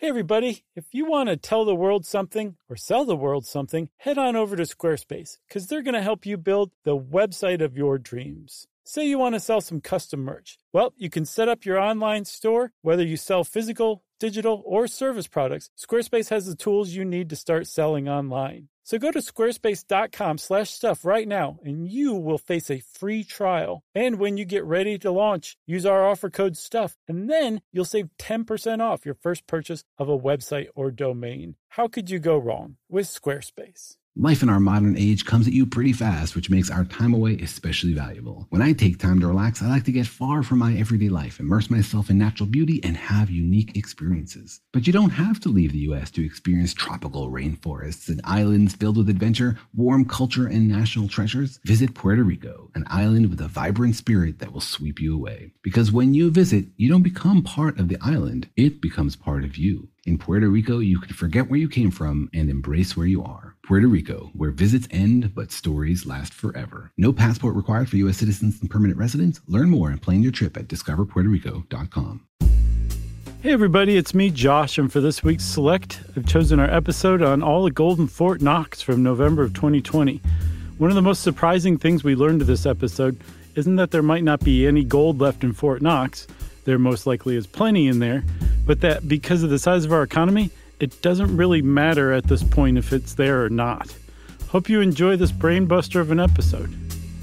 Hey everybody, if you want to tell the world something or sell the world something, head on over to Squarespace because they're going to help you build the website of your dreams. Say you want to sell some custom merch. Well, you can set up your online store, whether you sell physical, digital, or service products. Squarespace has the tools you need to start selling online. So go to squarespace.com/stuff right now and you will face a free trial. And when you get ready to launch, use our offer code STUFF and then you'll save 10% off your first purchase of a website or domain. How could you go wrong with Squarespace? Life in our modern age comes at you pretty fast, which makes our time away especially valuable. When I take time to relax, I like to get far from my everyday life, immerse myself in natural beauty, and have unique experiences. But you don't have to leave the U.S. to experience tropical rainforests and islands filled with adventure, warm culture, and national treasures. Visit Puerto Rico, an island with a vibrant spirit that will sweep you away. Because when you visit, you don't become part of the island, it becomes part of you. In Puerto Rico, you can forget where you came from and embrace where you are. Puerto Rico, where visits end, but stories last forever. No passport required for U.S. citizens and permanent residents. Learn more and plan your trip at discoverpuertorico.com. Hey everybody, it's me, Josh, and for this week's Select, I've chosen our episode on all the gold in Fort Knox from November of 2020. One of the most surprising things we learned of this episode isn't that there might not be any gold left in Fort Knox. There most likely is plenty in there, but that because of the size of our economy, it doesn't really matter at this point if it's there or not. Hope you enjoy this brainbuster of an episode.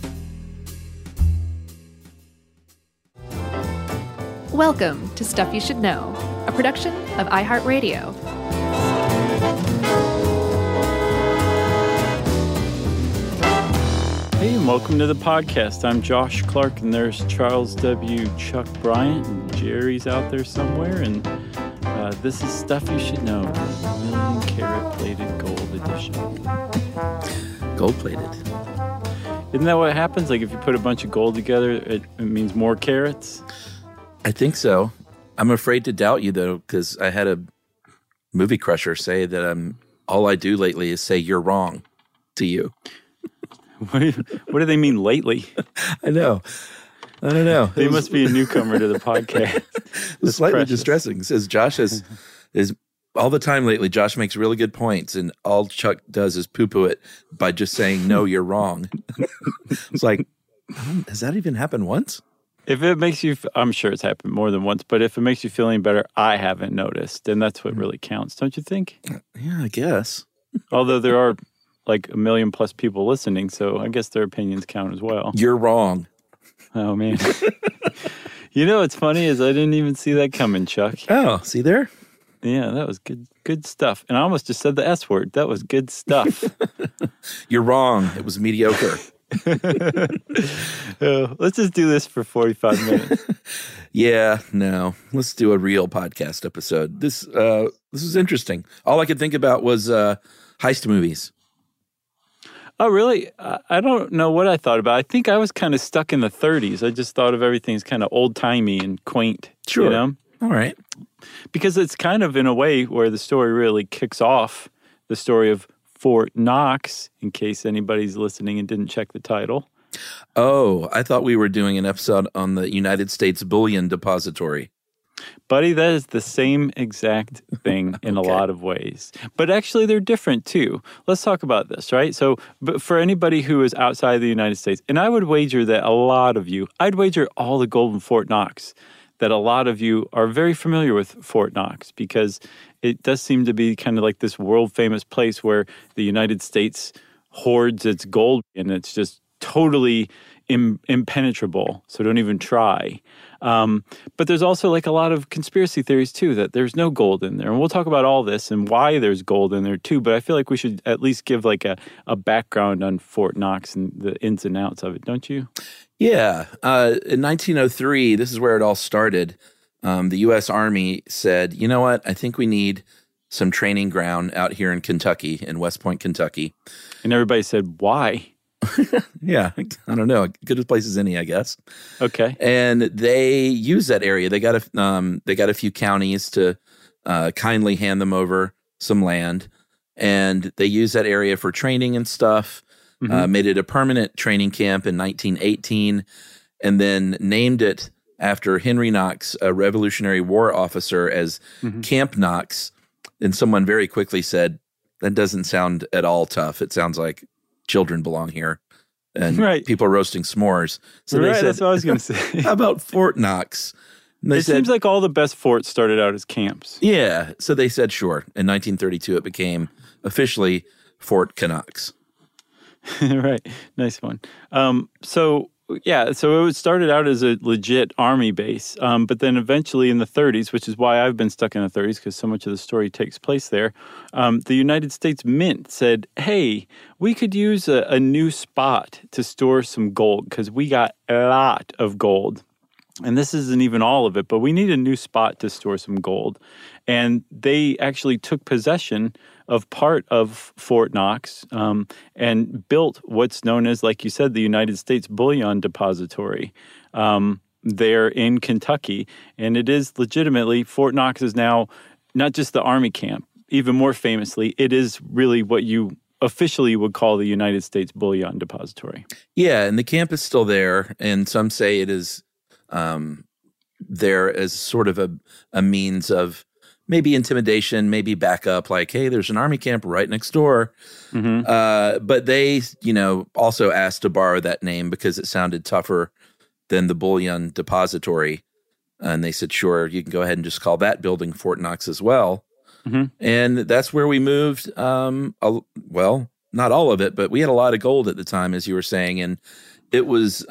Welcome to Stuff You Should Know, a production of iHeartRadio. Hey, and welcome to the podcast. I'm Josh Clark, and there's Charles W. Chuck Bryant, and Jerry's out there somewhere, and this is Stuff You Should Know, million carat plated gold edition. Gold plated. Isn't that what happens? Like if you put a bunch of gold together, it means more carats? I think so. I'm afraid to doubt you, though, because I had a movie crusher say that all I do lately is say you're wrong to you. What do they mean lately? I know. I don't know. They must be a newcomer to the podcast. It's slightly distressing. It says Josh is all the time lately. Josh makes really good points, and all Chuck does is poo-poo it by just saying, no, you're wrong. It's like, has that even happened once? If it makes you, I'm sure it's happened more than once, but if it makes you feel any better, I haven't noticed, and that's what really counts, don't you think? Yeah, I guess. Although there are like 1 million plus people listening, so I guess their opinions count as well. You're wrong. Oh, man. You know what's funny is I didn't even see that coming, Chuck. Oh, see there? Yeah, that was good stuff. And I almost just said the S word. That was good stuff. You're wrong. It was mediocre. Let's just do this for 45 minutes. Yeah, no. Let's do a real podcast episode. This is interesting. All I could think about was heist movies. Oh, really? I don't know what I thought about. I think I was kind of stuck in the 30s. I just thought of everything as kind of old-timey and quaint. Sure. You know? All right. Because it's kind of in a way where the story really kicks off the story of Fort Knox, in case anybody's listening and didn't check the title. Oh, I thought we were doing an episode on the United States Bullion Depository. Buddy, that is the same exact thing in a lot of ways. But actually, they're different, too. Let's talk about this, right? So, but for anybody who is outside the United States, and I would wager that a lot of you, I'd wager all the gold in Fort Knox, that a lot of you are very familiar with Fort Knox, because it does seem to be kind of like this world-famous place where the United States hoards its gold, and it's just totally impenetrable, so don't even try. But there's also like a lot of conspiracy theories too, that there's no gold in there. And we'll talk about all this and why there's gold in there too, but I feel like we should at least give like a background on Fort Knox and the ins and outs of it, don't you? Yeah. In 1903, this is where it all started. The U.S. Army said, you know what? I think we need some training ground out here in Kentucky, in West Point, Kentucky. And everybody said, why? Yeah, I don't know. Good as place as any, I guess. Okay. And they used that area. They got a few counties to kindly hand them over some land, and they used that area for training and stuff. Made it a permanent training camp in 1918, and then named it after Henry Knox, a Revolutionary War officer, as Camp Knox. And someone very quickly said, that doesn't sound at all tough. It sounds like children belong here and people are roasting s'mores. So they said, that's what I was going to say. How about Fort Knox? And it seems like all the best forts started out as camps. Yeah. So they said, sure. In 1932, it became officially Fort Knox. Right. Nice one. So it started out as a legit army base, but then eventually in the 30s, which is why I've been stuck in the 30s because so much of the story takes place there, the United States Mint said, hey, we could use a new spot to store some gold because we got a lot of gold. And this isn't even all of it, but we need a new spot to store some gold. And they actually took possession of part of Fort Knox and built what's known as, like you said, the United States Bullion Depository there in Kentucky. And it is legitimately, Fort Knox is now not just the Army camp. Even more famously, it is really what you officially would call the United States Bullion Depository. Yeah, and the camp is still there. And some say it is there as sort of a means of maybe intimidation, maybe backup, like, hey, there's an army camp right next door. But they, also asked to borrow that name because it sounded tougher than the Bullion Depository. And they said, sure, you can go ahead and just call that building Fort Knox as well. And that's where we moved. Well, not all of it, but we had a lot of gold at the time, as you were saying. And it was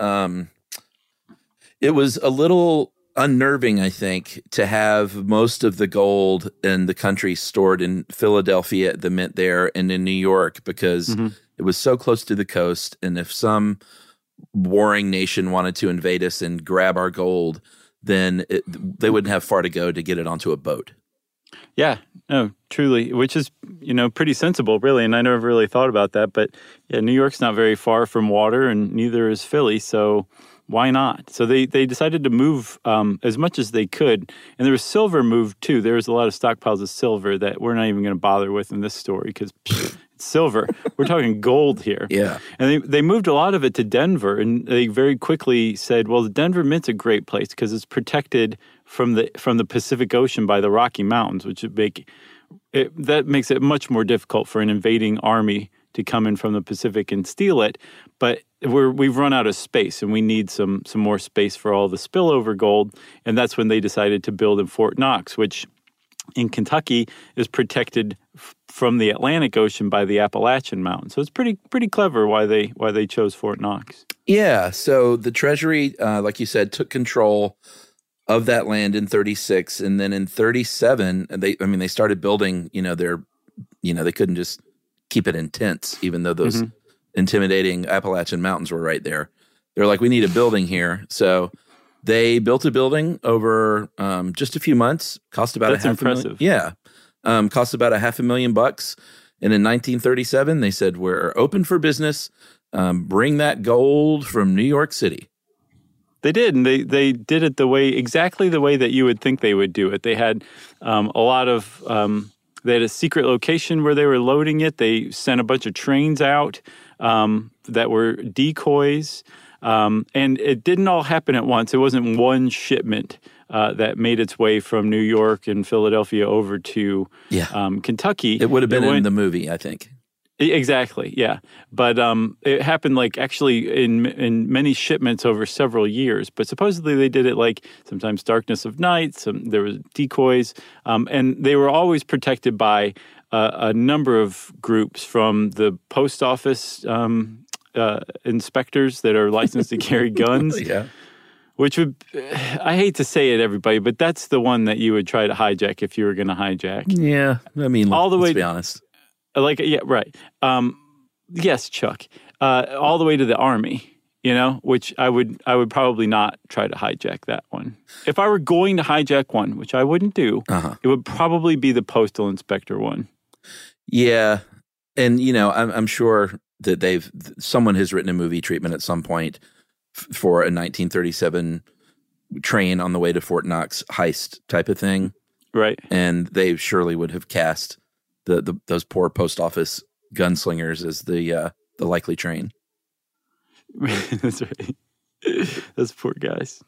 a little unnerving, I think, to have most of the gold in the country stored in Philadelphia at the Mint there and in New York because it was so close to the coast. And if some warring nation wanted to invade us and grab our gold, then they wouldn't have far to go to get it onto a boat. Yeah, no, truly, which is, pretty sensible, really. And I never really thought about that. But yeah, New York's not very far from water and neither is Philly. So why not? So they decided to move as much as they could. And there was silver moved too. There was a lot of stockpiles of silver that we're not even going to bother with in this story because it's silver. We're talking gold here. Yeah. And they moved a lot of it to Denver. And they very quickly said, well, the Denver Mint's a great place because it's protected from the Pacific Ocean by the Rocky Mountains, which that makes it much more difficult for an invading army to come in from the Pacific and steal it. But we've run out of space, and we need some more space for all the spillover gold. And that's when they decided to build in Fort Knox, which in Kentucky is protected from the Atlantic Ocean by the Appalachian Mountains. So it's pretty clever why they chose Fort Knox. Yeah. So the Treasury, like you said, took control of that land in 36, and then in 37, they started building. They couldn't just keep it in tents, even though those intimidating Appalachian Mountains were right there. They're like, we need a building here, so they built a building over just a few months. Cost about That's impressive. Cost about $500,000. And in 1937, they said, we're open for business. Bring that gold from New York City. They did, and they did it exactly the way that you would think they would do it. They had they had a secret location where they were loading it. They sent a bunch of trains out that were decoys, and it didn't all happen at once. It wasn't one shipment that made its way from New York and Philadelphia over to Kentucky. It would have been in the movie, I think. Exactly, yeah. But it happened actually in many shipments over several years. But supposedly they did it sometimes darkness of night, there was decoys, and they were always protected by a number of groups from the post office inspectors that are licensed to carry guns. Yeah. Which I hate to say it, everybody, but that's the one that you would try to hijack if you were going to hijack. Yeah, let's be honest. Yeah, right. Yes, Chuck. All the way to the Army, which I would probably not try to hijack that one. If I were going to hijack one, which I wouldn't do, it would probably be the postal inspector one. Yeah, and I'm sure that someone has written a movie treatment at some point for a 1937 train on the way to Fort Knox heist type of thing, right? And they surely would have cast those poor post office gunslingers as the likely train. That's right. Those poor guys.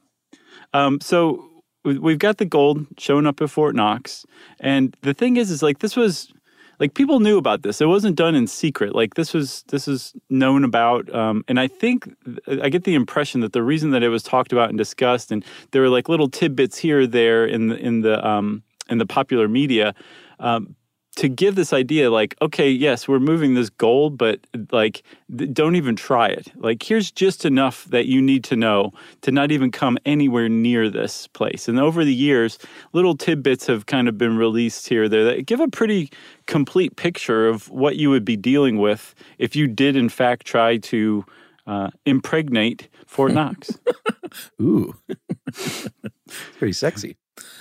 So we've got the gold showing up at Fort Knox. And the thing is like this was, like people knew about this. It wasn't done in secret. Like this is known about. And I think I get the impression that the reason that it was talked about and discussed, and there were like little tidbits here or there in the popular media, to give this idea like, okay, yes, we're moving this gold, but like, don't even try it. Like, here's just enough that you need to know to not even come anywhere near this place. And over the years, little tidbits have kind of been released here or there that give a pretty complete picture of what you would be dealing with if you did, in fact, try to impregnate Fort Knox. Ooh, pretty sexy.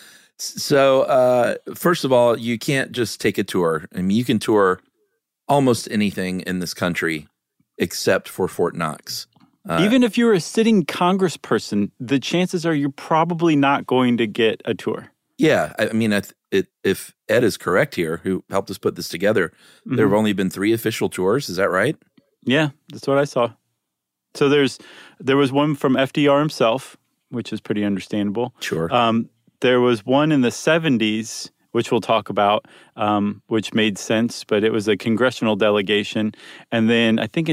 So, first of all, you can't just take a tour. I mean, you can tour almost anything in this country except for Fort Knox. Even if you're a sitting congressperson, the chances are you're probably not going to get a tour. Yeah. I mean, if Ed is correct here, who helped us put this together, there have only been 3 official tours. Is that right? Yeah, that's what I saw. So there was one from FDR himself, which is pretty understandable. Sure. There was one in the 70s, which we'll talk about, which made sense, but it was a congressional delegation. And then I think in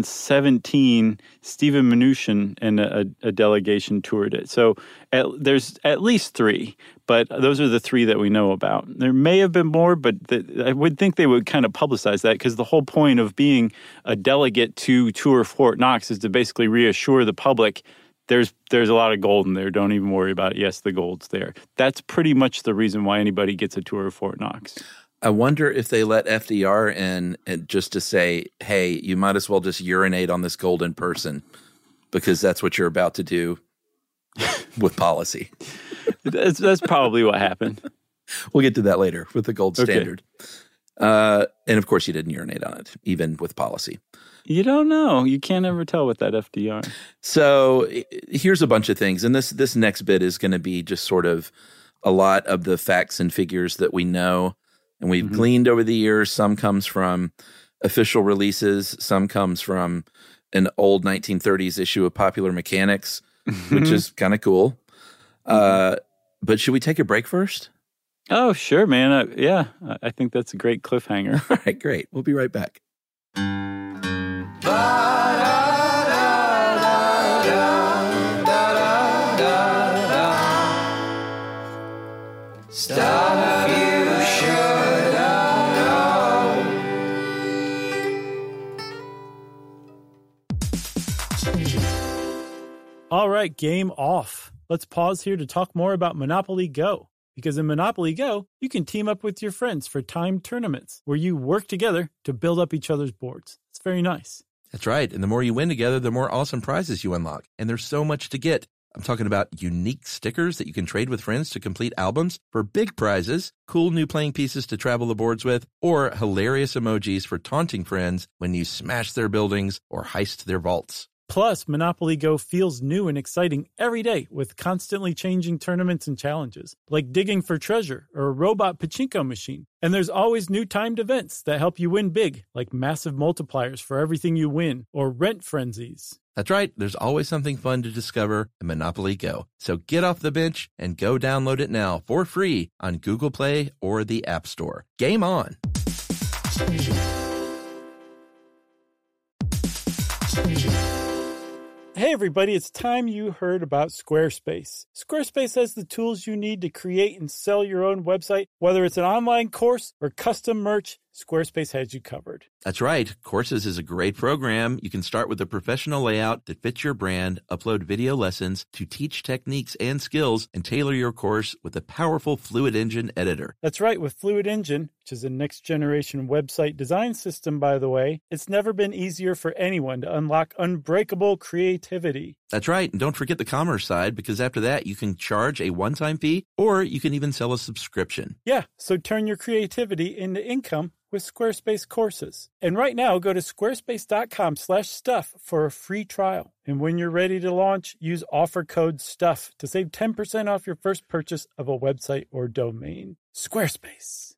2017, Stephen Mnuchin and a delegation toured it. So there's at least 3, but those are the 3 that we know about. There may have been more, but I would think they would kind of publicize that because the whole point of being a delegate to tour Fort Knox is to basically reassure the public there's a lot of gold in there. Don't even worry about it. Yes, the gold's there. That's pretty much the reason why anybody gets a tour of Fort Knox. I wonder if they let FDR in just to say, hey, you might as well just urinate on this gold in person because that's what you're about to do with policy. That's probably what happened. We'll get to that later with the gold standard. And of course, you didn't urinate on it, even with policy. You don't know. You can't ever tell with that FDR. So here's a bunch of things. And this next bit is going to be just sort of a lot of the facts and figures that we know and we've gleaned over the years. Some comes from official releases. Some comes from an old 1930s issue of Popular Mechanics, which is kind of cool. But should we take a break first? Oh, sure, man. I think that's a great cliffhanger. All right, great. We'll be right back. Stuff you should know. All right, game off. Let's pause here to talk more about Monopoly Go. Because in Monopoly Go, you can team up with your friends for timed tournaments where you work together to build up each other's boards. It's very nice. That's right. And the more you win together, the more awesome prizes you unlock. And there's so much to get. I'm talking about unique stickers that you can trade with friends to complete albums for big prizes, cool new playing pieces to travel the boards with, or hilarious emojis for taunting friends when you smash their buildings or heist their vaults. Plus, Monopoly Go feels new and exciting every day with constantly changing tournaments and challenges, like digging for treasure or a robot pachinko machine. And there's always new timed events that help you win big, like massive multipliers for everything you win or rent frenzies. That's right. There's always something fun to discover in Monopoly Go. So get off the bench and go download it now for free on Google Play or the App Store. Game on! Hey everybody, it's time you heard about Squarespace. Squarespace has the tools you need to create and sell your own website. Whether it's an online course or custom merch, Squarespace has you covered. That's right. Courses is a great program. You can start with a professional layout that fits your brand, upload video lessons to teach techniques and skills, and tailor your course with a powerful Fluid Engine editor. That's right. With Fluid Engine, which is a next-generation website design system, by the way, it's never been easier for anyone to unlock unbreakable creativity. That's right. And don't forget the commerce side, because after that, you can charge a one-time fee, or you can even sell a subscription. Yeah, so turn your creativity into income with Squarespace courses. And right now, go to squarespace.com/stuff for a free trial. And when you're ready to launch, use offer code STUFF to save 10% off your first purchase of a website or domain. Squarespace.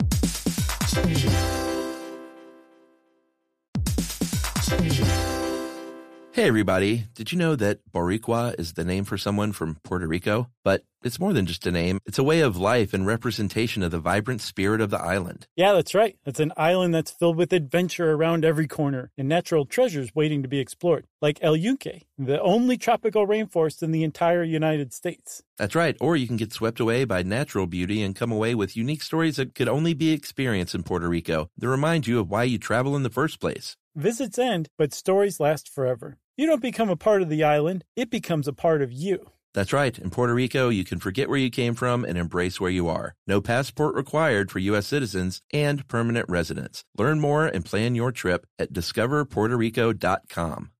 Hey everybody, did you know that Boricua is the name for someone from Puerto Rico? But it's more than just a name. It's a way of life and representation of the vibrant spirit of the island. Yeah, that's right. It's an island that's filled with adventure around every corner and natural treasures waiting to be explored, like El Yunque, the only tropical rainforest in the entire United States. That's right. Or you can get swept away by natural beauty and come away with unique stories that could only be experienced in Puerto Rico that remind you of why you travel in the first place. Visits end, but stories last forever. You don't become a part of the island, it becomes a part of you. That's right. In Puerto Rico, you can forget where you came from and embrace where you are. No passport required for U.S. citizens and permanent residents. Learn more and plan your trip at discoverpuertorico.com.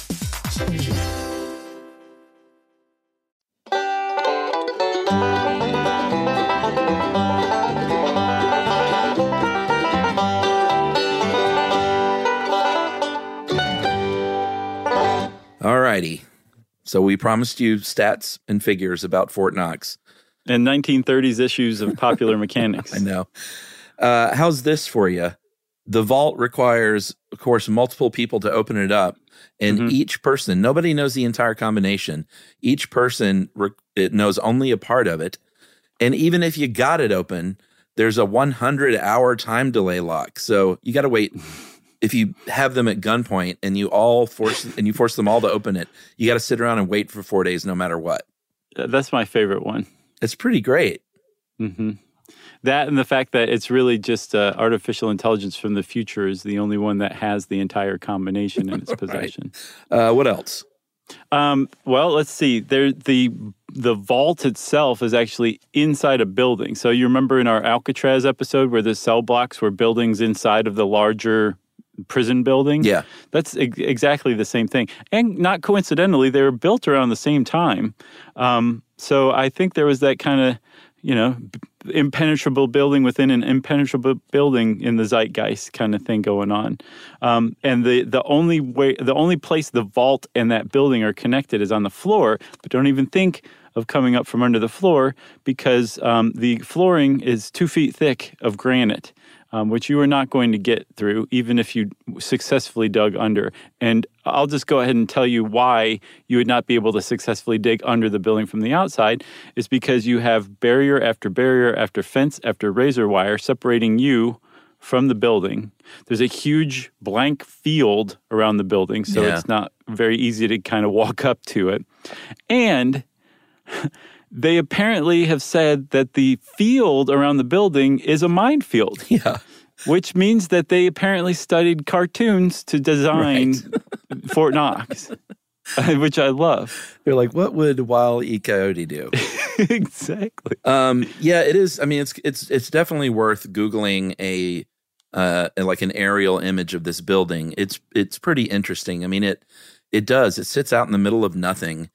All righty. So we promised you stats and figures about Fort Knox. And 1930s issues of Popular Mechanics. I know. How's this for you? The vault requires, of course, multiple people to open it up. And each person, nobody knows the entire combination. Each person it knows only a part of it. And even if you got it open, there's a 100-hour time delay lock. So you got to wait. If you have them at gunpoint and you force them all to open it, you got to sit around and wait for 4 days, no matter what. That's my favorite one. It's pretty great. Mm-hmm. That and the fact that it's really just artificial intelligence from the future is the only one that has the entire combination in its possession. What else? Well, let's see. The vault itself is actually inside a building. So you remember in our Alcatraz episode where the cell blocks were buildings inside of the larger prison building? Yeah. That's exactly the same thing. And not coincidentally, they were built around the same time. So I think there was that kind of, impenetrable building within an impenetrable building in the zeitgeist kind of thing going on. And the only place the vault and that building are connected is on the floor, but don't even think of coming up from under the floor because the flooring is 2 feet thick of granite. Which you are not going to get through, even if you successfully dug under. And I'll just go ahead and tell you why you would not be able to successfully dig under the building from the outside is because you have barrier after fence after razor wire separating you from the building. There's a huge blank field around the building, so it's not very easy to kind of walk up to it. And they apparently have said that the field around the building is a minefield. Yeah. Which means that they apparently studied cartoons to design Fort Knox, which I love. They're like, what would Wile E. Coyote do? Exactly. Yeah, it is. I mean, it's definitely worth Googling like an aerial image of this building. It's pretty interesting. I mean, it sits out in the middle of nothing.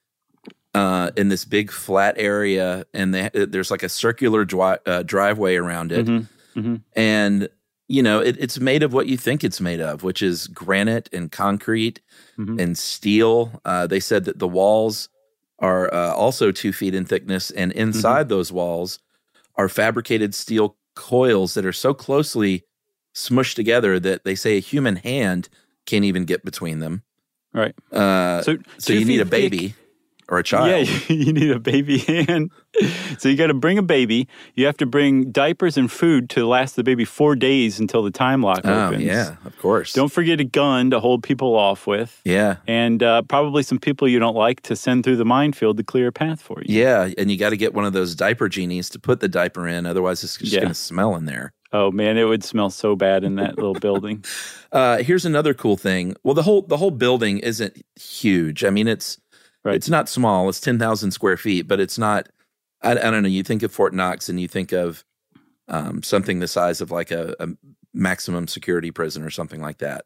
In this big flat area, and there's like a circular driveway around it. And, it's made of what you think it's made of, which is granite and concrete and steel. They said that the walls are also 2 feet in thickness, and inside those walls are fabricated steel coils that are so closely smushed together that they say a human hand can't even get between them. Right. So you need a baby. Or a child. Yeah, you need a baby hand. So you got to bring a baby. You have to bring diapers and food to last the baby 4 days until the time lock opens. Yeah, of course. Don't forget a gun to hold people off with. Yeah. And probably some people you don't like to send through the minefield to clear a path for you. Yeah, and you got to get one of those diaper genies to put the diaper in. Otherwise, it's just going to smell in there. Oh, man, it would smell so bad in that little building. Here's another cool thing. Well, the whole building isn't huge. I mean, it's not small. It's 10,000 square feet, but it's not, I don't know. You think of Fort Knox and you think of something the size of like a maximum security prison or something like that.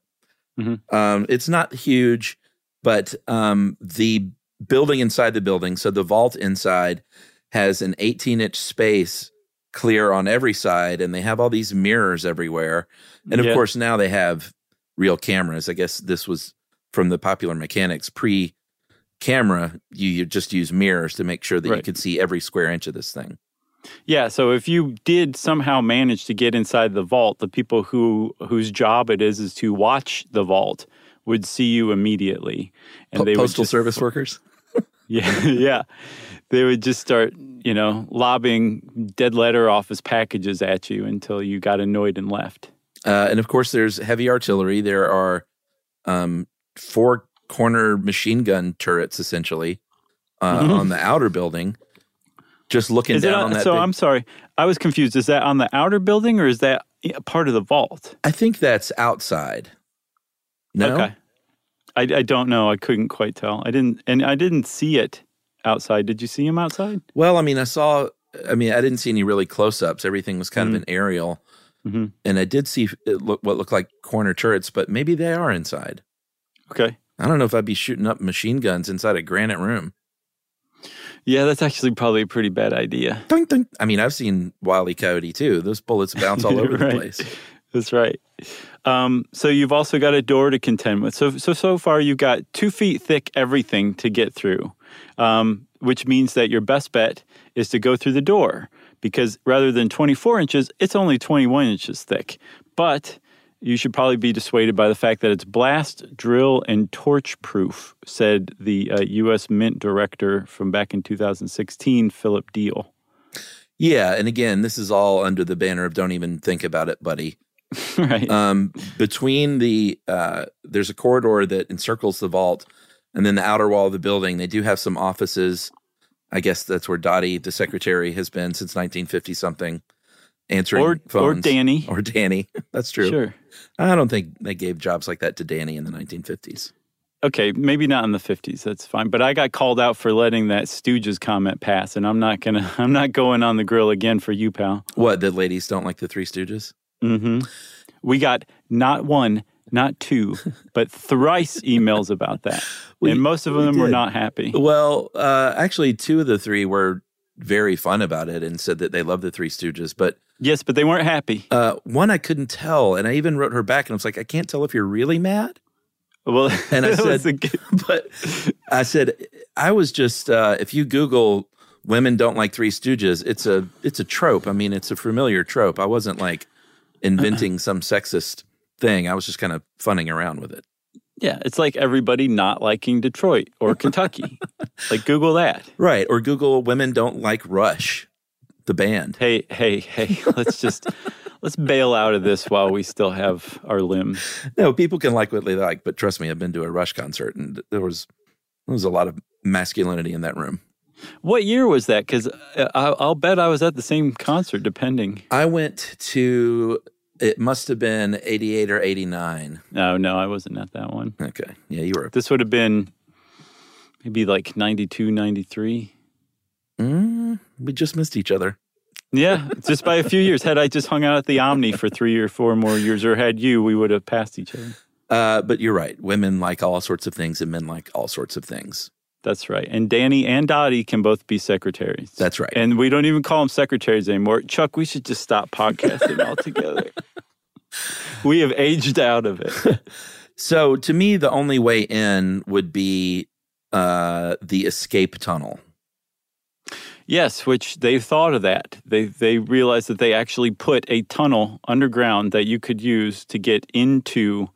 It's not huge, but the building inside the building, so the vault inside has an 18-inch space clear on every side, and they have all these mirrors everywhere. And of course, now they have real cameras. I guess this was from the Popular Mechanics pre-camera. You just use mirrors to make sure that you could see every square inch of this thing. Yeah, so if you did somehow manage to get inside the vault, the people whose job it is to watch the vault would see you immediately, and they Postal would just, service workers. yeah, they would just start, lobbing dead letter office packages at you until you got annoyed and left. And of course, there's heavy artillery. There are 4 corner machine gun turrets, essentially, on the outer building. Just looking down on that. So I'm sorry, I was confused. Is that on the outer building or is that part of the vault? I think that's outside. No? Okay. I don't know. I couldn't quite tell. I didn't see it outside. Did you see him outside? Well, I didn't see any really close-ups. Everything was kind of an aerial. Mm-hmm. And I did see what looked like corner turrets, but maybe they are inside. Okay. I don't know if I'd be shooting up machine guns inside a granite room. Yeah, that's actually probably a pretty bad idea. Dun, dun. I mean, I've seen Wile E. Coyote too. Those bullets bounce all over the place. That's right. So you've also got a door to contend with. So far you've got 2 feet thick everything to get through, which means that your best bet is to go through the door because rather than 24 inches, it's only 21 inches thick. But you should probably be dissuaded by the fact that it's blast, drill, and torch proof, said the U.S. Mint director from back in 2016, Philip Deal. Yeah, and again, this is all under the banner of "Don't even think about it, buddy." Right. Between there's a corridor that encircles the vault, and then the outer wall of the building. They do have some offices. I guess that's where Dottie, the secretary, has been since 1950 something. Answering phones. Or Danny. That's true. Sure. I don't think they gave jobs like that to Danny in the 1950s. Okay, maybe not in the 50s. That's fine. But I got called out for letting that Stooges comment pass, and I'm not going on the grill again for you, pal. What, that ladies don't like the Three Stooges? Mm-hmm. We got not 1, not 2, but thrice emails about that. And most of them were not happy. Well, actually, 2 of the 3 were very fun about it and said that they love the Three Stooges, but yes, but they weren't happy. One I couldn't tell, and I even wrote her back, and I was like, I can't tell if you're really mad. Well, and I said, I was just if you Google women don't like Three Stooges, it's a trope. I mean, it's a familiar trope. I wasn't like inventing some sexist thing. I was just kind of funning around with it. Yeah, it's like everybody not liking Detroit or Kentucky. Like, Google that. Right, or Google women don't like Rush, the band. Hey, let's bail out of this while we still have our limbs. No, people can like what they like, but trust me, I've been to a Rush concert, and there was a lot of masculinity in that room. What year was that? Because I'll bet I was at the same concert, depending. I went to... It must have been 88 or 89. No, I wasn't at that one. Okay. Yeah, you were. This would have been maybe like 92, 93. We just missed each other. Yeah, just by a few years. Had I just hung out at the Omni for 3 or 4 more years, or had you, we would have passed each other. But you're right. Women like all sorts of things, and men like all sorts of things. That's right. And Danny and Dottie can both be secretaries. That's right. And we don't even call them secretaries anymore. Chuck, we should just stop podcasting altogether. We have aged out of it. So to me, the only way in would be the escape tunnel. Yes, which they thought of that. They realized that they actually put a tunnel underground that you could use to get into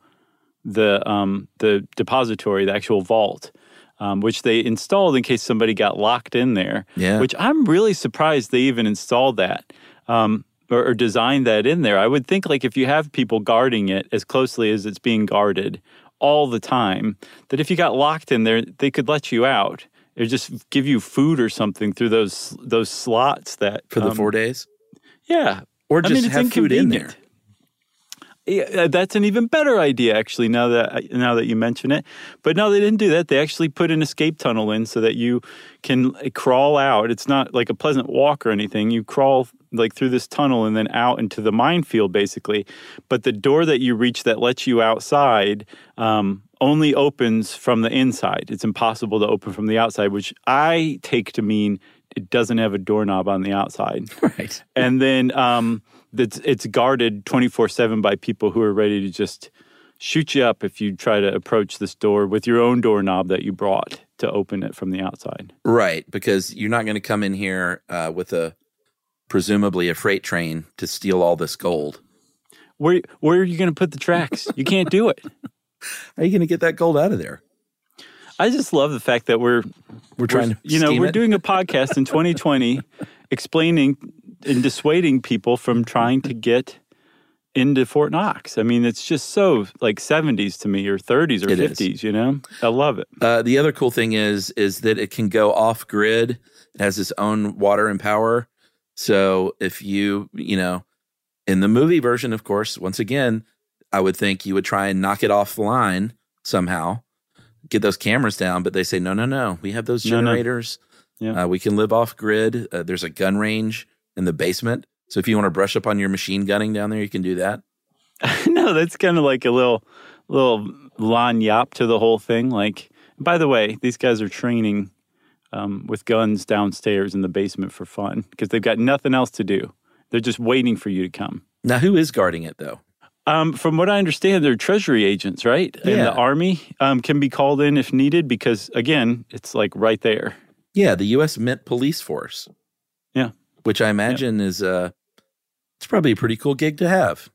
the depository, the actual vault. Which they installed in case somebody got locked in there. Yeah. Which I'm really surprised they even installed that or designed that in there. I would think like if you have people guarding it as closely as it's being guarded all the time, that if you got locked in there, they could let you out or just give you food or something through those slots that for the 4 days. Yeah, or just have food in there. Yeah, that's an even better idea, actually, now that you mention it. But no, they didn't do that. They actually put an escape tunnel in so that you can crawl out. It's not like a pleasant walk or anything. You crawl like through this tunnel and then out into the minefield, basically. But the door that you reach that lets you outside only opens from the inside. It's impossible to open from the outside, which I take to mean it doesn't have a doorknob on the outside. Right. And then it's guarded 24/7 by people who are ready to just shoot you up if you try to approach this door with your own doorknob that you brought to open it from the outside. Right, because you're not going to come in here with presumably a freight train to steal all this gold. Where are you going to put the tracks? You can't do it. How are you going to get that gold out of there? I just love the fact that we're trying to scheme we're it. doing a podcast in 2020 explaining and dissuading people from trying to get into Fort Knox. I mean, it's just so like 70s to me, or 30s or It 50s, is. you know? I love it. The other cool thing is that it can go off grid. It has its own water and power. So if you in the movie version, of course, once again, I would think you would try and knock it off the line somehow, get those cameras down. But they say, no. We have those generators. No. Yeah. We can live off grid. There's a gun range in the basement. So if you want to brush up on your machine gunning down there, you can do that. No, that's kind of like a little lagniappe to the whole thing. Like, by the way, these guys are training with guns downstairs in the basement for fun because they've got nothing else to do. They're just waiting for you to come. Now, who is guarding it, though? From what I understand, they're Treasury agents, right? Yeah. And the Army can be called in if needed because, again, it's like right there. Yeah, the U.S. Mint Police Force. Yeah. Which I imagine is it's probably a pretty cool gig to have.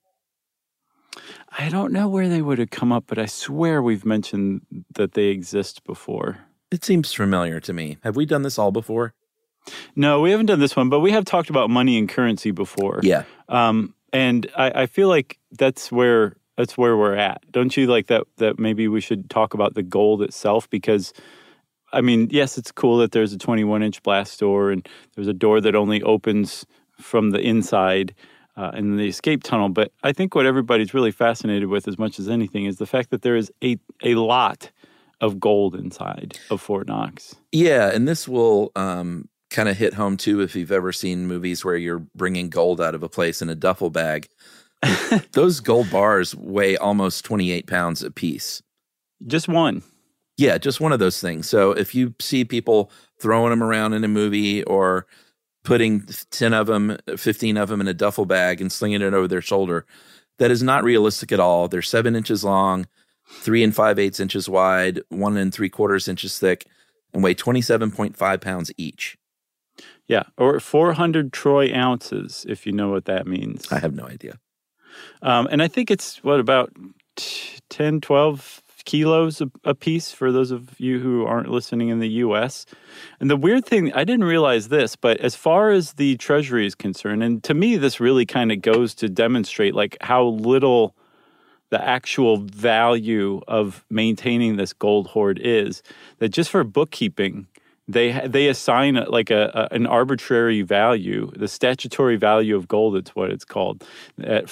I don't know where they would have come up, but I swear we've mentioned that they exist before. It seems familiar to me. Have we done this all before? No, we haven't done this one, but we have talked about money and currency before. Yeah. And I feel like that's where we're at. Don't you like that maybe we should talk about the gold itself? Because, I mean, yes, it's cool that there's a 21-inch blast door and there's a door that only opens from the inside in the escape tunnel. But I think what everybody's really fascinated with as much as anything is the fact that there is a lot of gold inside of Fort Knox. Yeah, and this will kind of hit home, too, if you've ever seen movies where you're bringing gold out of a place in a duffel bag. Those gold bars weigh almost 28 pounds a piece. Just one. Yeah, just one of those things. So if you see people throwing them around in a movie or putting 10 of them, 15 of them in a duffel bag and slinging it over their shoulder, that is not realistic at all. They're 7 inches long, 3 5/8 inches wide, 1 3/4 inches thick, and weigh 27.5 pounds each. Yeah, or 400 troy ounces, if you know what that means. I have no idea. And I think it's, about 10, 12 kilos a piece for those of you who aren't listening in the U.S. And the weird thing, I didn't realize this, but as far as the Treasury is concerned, and to me this really kind of goes to demonstrate like how little the actual value of maintaining this gold hoard is, that just for bookkeeping, they assign an arbitrary value, the statutory value of gold, it's what it's called, at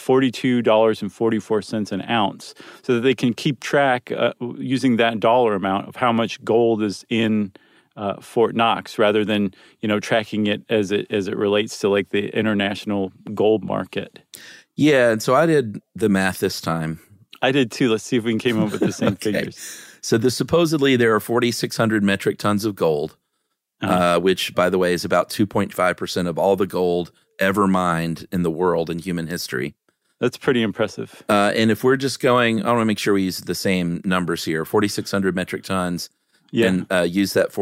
$42.44 an ounce, so that they can keep track using that dollar amount of how much gold is in Fort Knox, rather than tracking it as it relates to like the international gold market. Yeah, and so I did the math this time. I did too. Let's see if we can came up with the same Okay. figures. So supposedly there are 4,600 metric tons of gold, which, by the way, is about 2.5% of all the gold ever mined in the world in human history. That's pretty impressive. And if we're just going, I want to make sure we use the same numbers here, 4,600 metric tons, and use that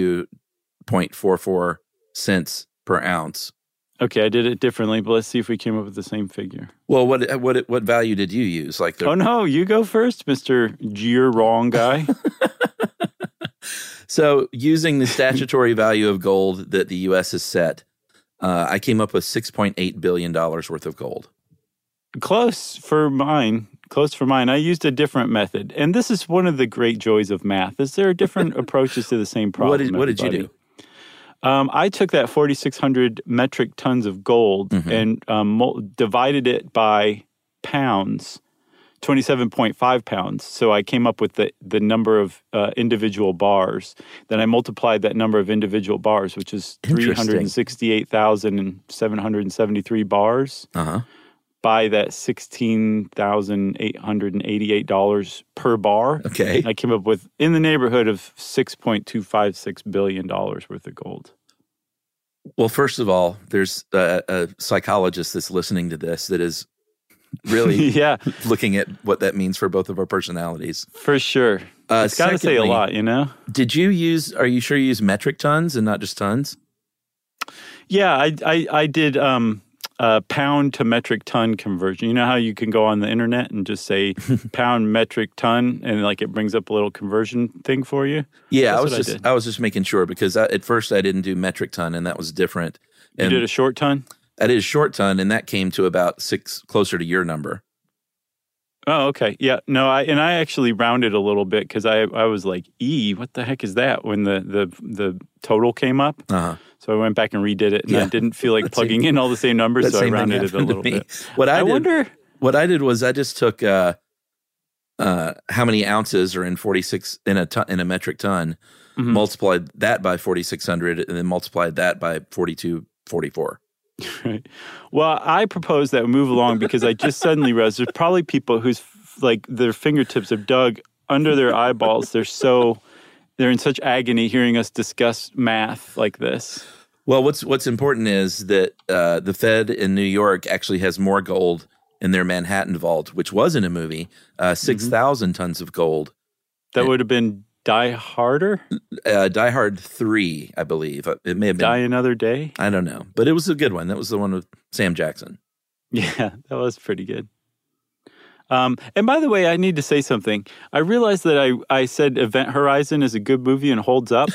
42.44 cents per ounce. Okay, I did it differently, but let's see if we came up with the same figure. Well, what value did you use? Oh no, you go first, Mr. You're wrong guy. So using the statutory value of gold that the U.S. has set, I came up with $6.8 billion worth of gold. Close for mine. I used a different method. And this is one of the great joys of math, is there are different approaches to the same problem. What did you do? I took that 4,600 metric tons of gold and divided it by pounds, 27.5 pounds. So I came up with the number of individual bars. Then I multiplied that number of individual bars, which is 368,773 bars, by that $16,888 per bar. Okay. I came up with in the neighborhood of $6.256 billion worth of gold. Well, first of all, there's a psychologist that's listening to this that is really looking at what that means for both of our personalities. For sure. It's got to say a lot, Are you sure you use metric tons and not just tons? Yeah, I did pound to metric ton conversion. You know how you can go on the internet and just say pound metric ton, and like it brings up a little conversion thing for you? Yeah, That's I was just making sure because at first I didn't do metric ton, and that was different. You And did a short ton? I did a short ton, and that came to about 6, closer to your number. Oh, okay. Yeah. No, I actually rounded a little bit because I was like, what the heck is that when the total came up? Uh-huh. So I went back and redid it, and Yeah. I didn't feel like plugging in all the same numbers, so I rounded it a little bit. What I did was I just took how many ounces are in 46 in a metric ton, multiplied that by 4,600, and then multiplied that by 4244. Right. Well, I propose that we move along because I just suddenly realized there's probably people whose like their fingertips have dug under their eyeballs. They're in such agony hearing us discuss math like this. Well, what's important is that the Fed in New York actually has more gold in their Manhattan vault, which was in a movie, 6,000 tons of gold. That would have been Die Harder? Die Hard 3, I believe. It may have been Die Another Day? I don't know, but it was a good one. That was the one with Sam Jackson. Yeah, that was pretty good. And by the way, I need to say something. I realized that I said Event Horizon is a good movie and holds up.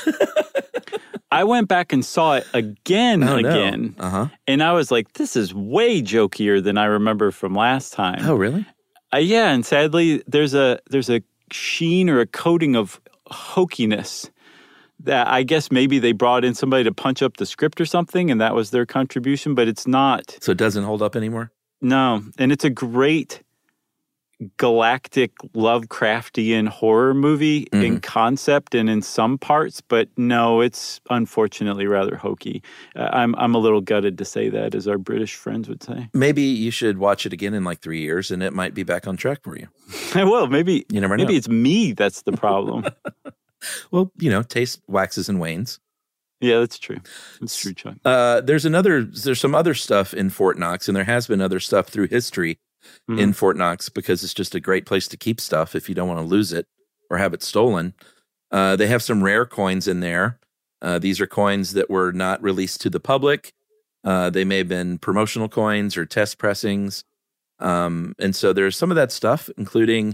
I went back and saw it again, and I was like, this is way jokier than I remember from last time. Oh, really? Yeah, and sadly, there's a sheen or a coating of hokiness that I guess maybe they brought in somebody to punch up the script or something, and that was their contribution, but it's not. So it doesn't hold up anymore? No, and it's a great galactic Lovecraftian horror movie in concept and in some parts, but no, it's unfortunately rather hokey. I'm a little gutted to say that, as our British friends would say. Maybe you should watch it again in like 3 years, and it might be back on track for you. I will. Maybe you never know. Maybe it's me that's the problem. Well, taste waxes and wanes. Yeah, that's true. That's true, Chuck. There's some other stuff in Fort Knox, and there has been other stuff through history in Fort Knox because it's just a great place to keep stuff if you don't want to lose it or have it stolen. They have some rare coins in there. These are coins that were not released to the public. They may have been promotional coins or test pressings. And so there's some of that stuff, including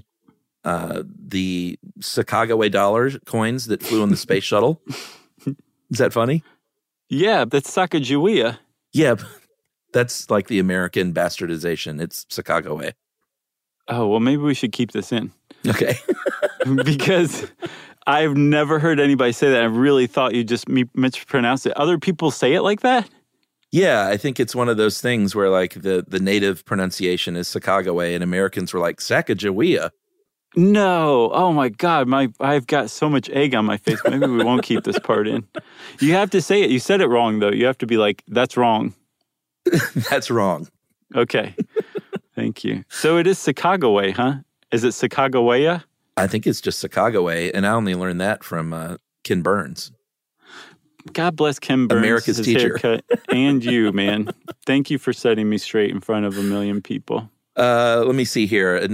the Sacagawea dollar coins that flew on the space shuttle. Is that funny? Yeah, that's Sacagawea. Yeah, that's like the American bastardization. It's Sacagawea. Oh, well, maybe we should keep this in. Okay. Because I've never heard anybody say that. I really thought you just mispronounced it. Other people say it like that? Yeah, I think it's one of those things where like the native pronunciation is Sacagawea and Americans were like Sacagawea. No. Oh, my God. I've got so much egg on my face. Maybe we won't keep this part in. You have to say it. You said it wrong, though. You have to be like, that's wrong. That's wrong. Okay. Thank you. So it is Sacagawea, huh? Is it Sacagawea? I think it's just Sacagawea, and I only learned that from Ken Burns. God bless Ken Burns. America's his teacher. Haircut, and you, man. Thank you for setting me straight in front of a million people. Let me see here. A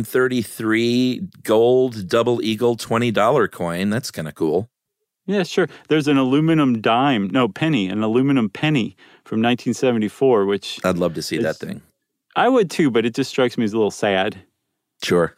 1933 gold double eagle $20 coin. That's kind of cool. Yeah, sure. There's an aluminum penny, an aluminum penny from 1974, which... I'd love to see that thing. I would too, but it just strikes me as a little sad. Sure.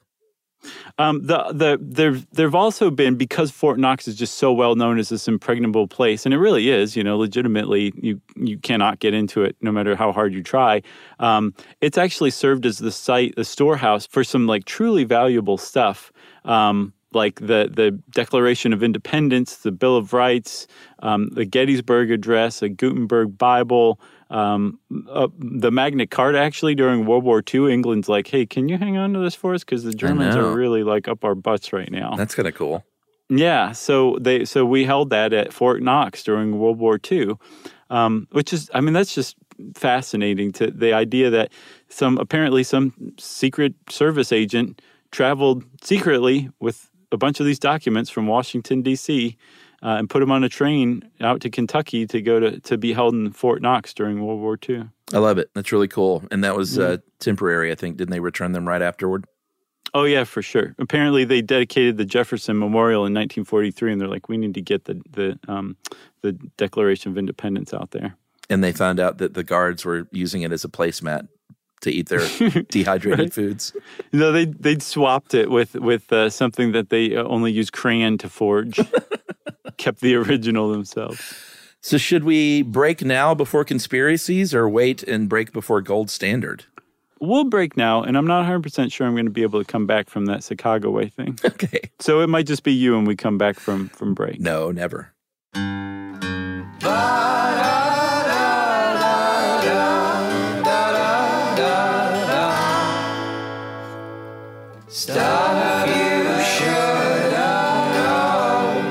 There've also been, because Fort Knox is just so well known as this impregnable place, and it really is, legitimately, you cannot get into it no matter how hard you try. It's actually served as the storehouse for some like truly valuable stuff. Like the Declaration of Independence, the Bill of Rights, the Gettysburg Address, a Gutenberg Bible, the Magna Carta. Actually, during World War II, England's like, hey, can you hang on to this for us? Because the Germans are really like up our butts right now. That's kind of cool. Yeah, so we held that at Fort Knox during World War II, which is, that's just fascinating. To the idea that apparently some secret service agent traveled secretly with a bunch of these documents from Washington, D.C., and put them on a train out to Kentucky to go to be held in Fort Knox during World War II. I love it. That's really cool. And that was temporary, I think. Didn't they return them right afterward? Oh, yeah, for sure. Apparently, they dedicated the Jefferson Memorial in 1943, and they're like, we need to get the Declaration of Independence out there. and they found out that the guards were using it as a placemat to eat their dehydrated foods. No, they'd swapped it with something that they only use crayon to forge. Kept the original themselves. So should we break now before conspiracies or wait and break before gold standard? We'll break now, and I'm not 100% sure I'm going to be able to come back from that Chicago way thing. Okay. So it might just be you when we come back from break. No, never. Stuff you should know.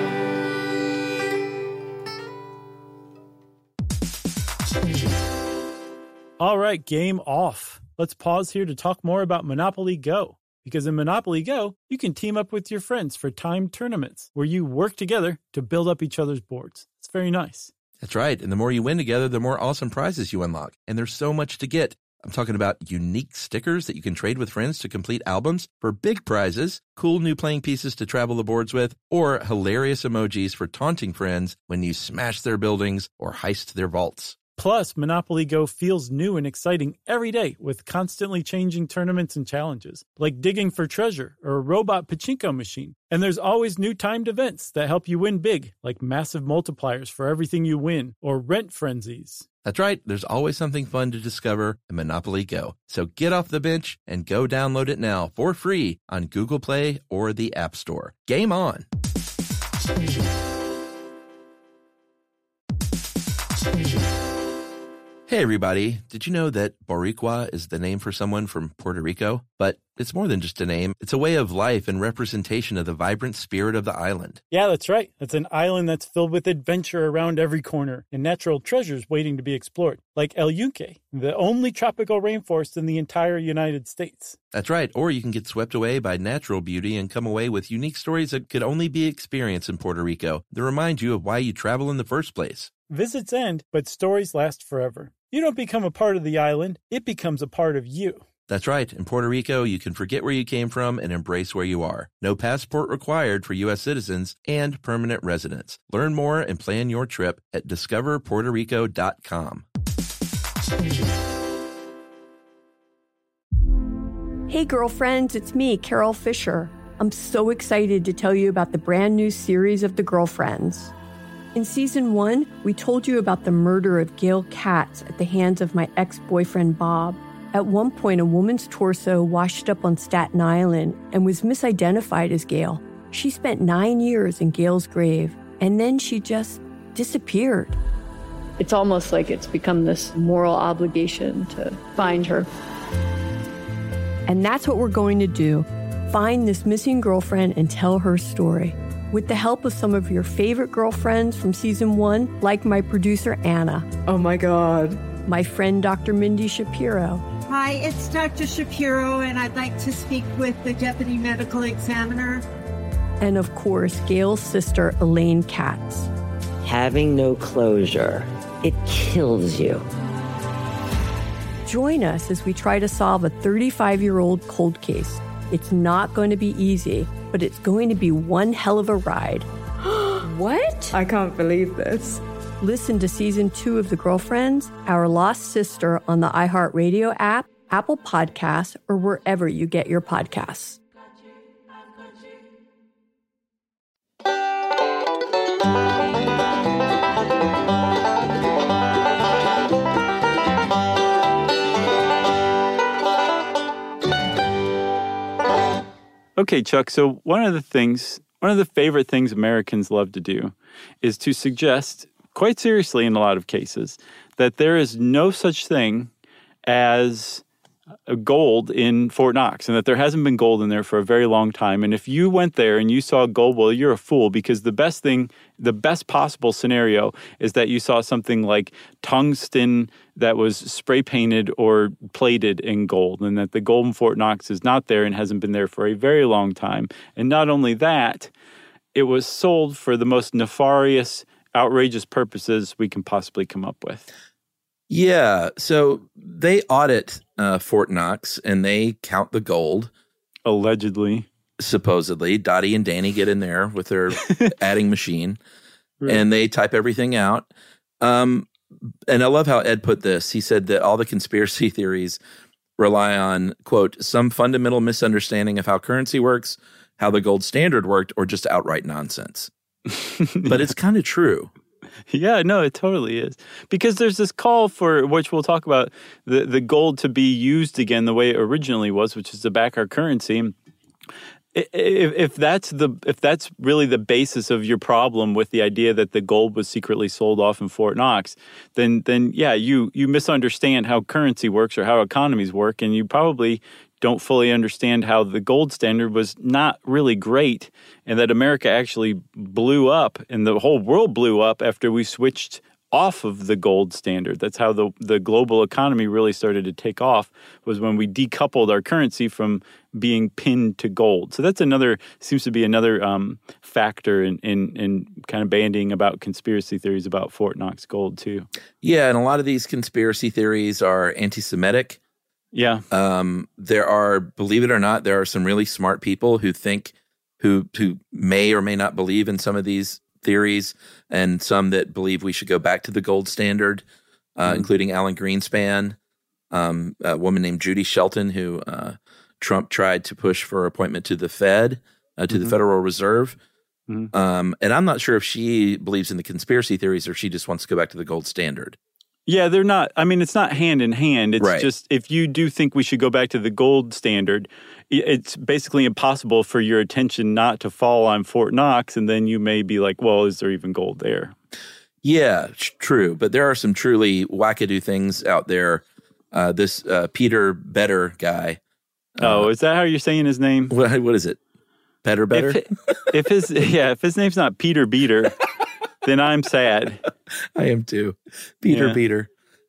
All right, game off. Let's pause here to talk more about Monopoly Go. Because in Monopoly Go, you can team up with your friends for timed tournaments where you work together to build up each other's boards. It's very nice. That's right. And the more you win together, the more awesome prizes you unlock. And there's so much to get. I'm talking about unique stickers that you can trade with friends to complete albums for big prizes, cool new playing pieces to travel the boards with, or hilarious emojis for taunting friends when you smash their buildings or heist their vaults. Plus, Monopoly Go feels new and exciting every day with constantly changing tournaments and challenges, like digging for treasure or a robot pachinko machine. And there's always new timed events that help you win big, like massive multipliers for everything you win or rent frenzies. That's right. There's always something fun to discover in Monopoly Go. So get off the bench and go download it now for free on Google Play or the App Store. Game on! Hey everybody, did you know that Boricua is the name for someone from Puerto Rico? But it's more than just a name. It's a way of life and representation of the vibrant spirit of the island. Yeah, that's right. It's an island that's filled with adventure around every corner and natural treasures waiting to be explored, like El Yunque, the only tropical rainforest in the entire United States. That's right. Or you can get swept away by natural beauty and come away with unique stories that could only be experienced in Puerto Rico that remind you of why you travel in the first place. Visits end, but stories last forever. You don't become a part of the island, it becomes a part of you. That's right. In Puerto Rico, you can forget where you came from and embrace where you are. No passport required for U.S. citizens and permanent residents. Learn more and plan your trip at discoverpuertorico.com. Hey girlfriends, it's me, Carol Fisher. I'm so excited to tell you about the brand new series of The Girlfriends. In season 1, we told you about the murder of Gail Katz at the hands of my ex-boyfriend Bob. At one point, a woman's torso washed up on Staten Island and was misidentified as Gail. She spent 9 years in Gail's grave, and then she just disappeared. It's almost like it's become this moral obligation to find her. And that's what we're going to do. Find this missing girlfriend and tell her story. With the help of some of your favorite girlfriends from season 1, like my producer, Anna. Oh my God. My friend, Dr. Mindy Shapiro. Hi, it's Dr. Shapiro, and I'd like to speak with the Deputy Medical Examiner. And of course, Gail's sister, Elaine Katz. Having no closure, it kills you. Join us as we try to solve a 35-year-old cold case. It's not going to be easy, but it's going to be one hell of a ride. What? I can't believe this. Listen to season 2 of The Girlfriends, Our Lost Sister on the iHeartRadio app, Apple Podcasts, or wherever you get your podcasts. Okay, Chuck, so one of the favorite things Americans love to do is to suggest, quite seriously in a lot of cases, that there is no such thing as gold in Fort Knox and that there hasn't been gold in there for a very long time. And if you went there and you saw gold, well, you're a fool, because the best possible scenario is that you saw something like tungsten that was spray painted or plated in gold, and that the gold in Fort Knox is not there and hasn't been there for a very long time. And not only that, it was sold for the most nefarious, outrageous purposes we can possibly come up with. Yeah, so they audit Fort Knox and they count the gold. Allegedly. Supposedly. Dottie and Danny get in there with their adding machine, right, and they type everything out. And I love how Ed put this. He said that all the conspiracy theories rely on, quote, some fundamental misunderstanding of how currency works, how the gold standard worked, or just outright nonsense. But it's kind of true. Yeah, no, it totally is. Because there's this call for, which we'll talk about, the gold to be used again the way it originally was, which is to back our currency. If that's really the basis of your problem with the idea that the gold was secretly sold off in Fort Knox, then yeah, you misunderstand how currency works or how economies work, and you probably don't fully understand how the gold standard was not really great, and that America actually blew up and the whole world blew up after we switched off of the gold standard. That's how the global economy really started to take off, was when we decoupled our currency from being pinned to gold. So that's seems to be another factor in kind of bandying about conspiracy theories about Fort Knox gold too. Yeah, and a lot of these conspiracy theories are anti-Semitic. Yeah. There are, believe it or not, there are some really smart people who may or may not believe in some of these theories, and some that believe we should go back to the gold standard, including Alan Greenspan, a woman named Judy Shelton, who Trump tried to push for appointment to the Fed, to the Federal Reserve. And I'm not sure if she believes in the conspiracy theories or if she just wants to go back to the gold standard. Yeah, they're not. I mean, it's not hand in hand. It's right. Just if you do think we should go back to the gold standard, it's basically impossible for your attention not to fall on Fort Knox, and then you may be like, well, is there even gold there? Yeah, true. But there are some truly wackadoo things out there. This Peter Better guy. Is that how you're saying his name? What is it? Better? If his name's not Peter Beater, then I'm sad. I am too. Peter Beater.